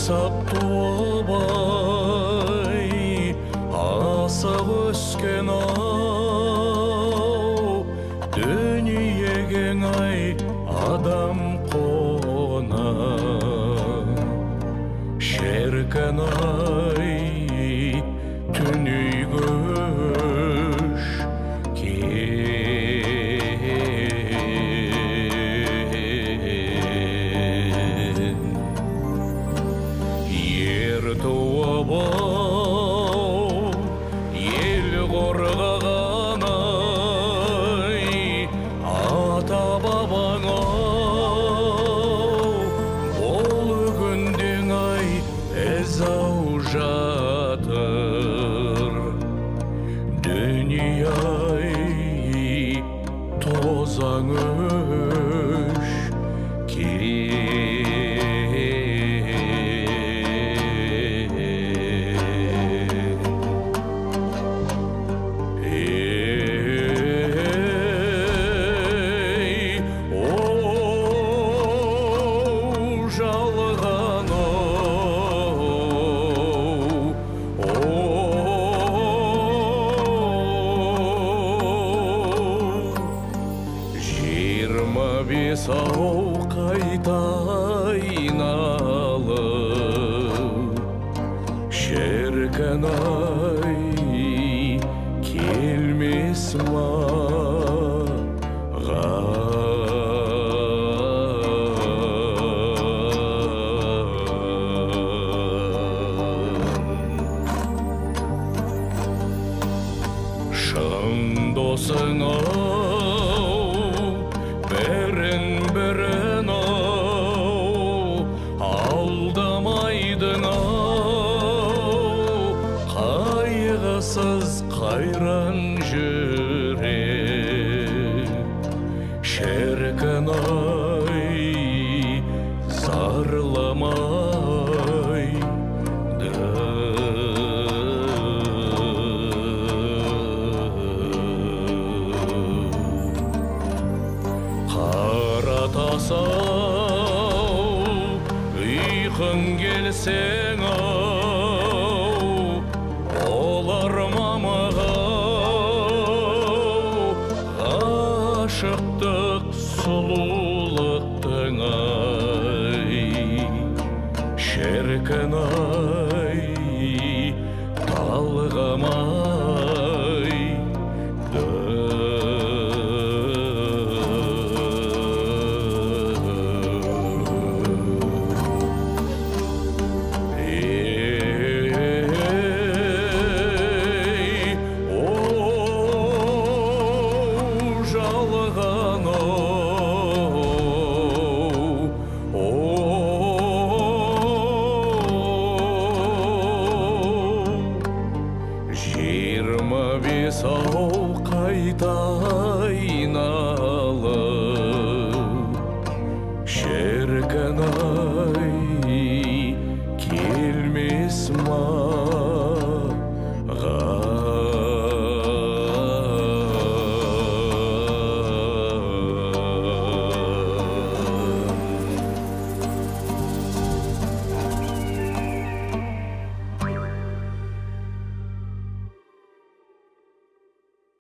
саптуабай асып өскен ау дүниеге ай адам қона шіркін ай түней көш ер туып ел қорғаған ай ата бабаң бұл күнден ай ізау жатыр дүние ай тозаң өш бес ау қайта айналып шіркін ай келмес маған шын досың бірін алдамайдың қайғысыз қайран жүрек шіркін ай зарламайды қаратасау ұйқың келсең ау олар мамағау ғашықтық сұлулықтың ай шіркін ай талғамайды бес ау қайта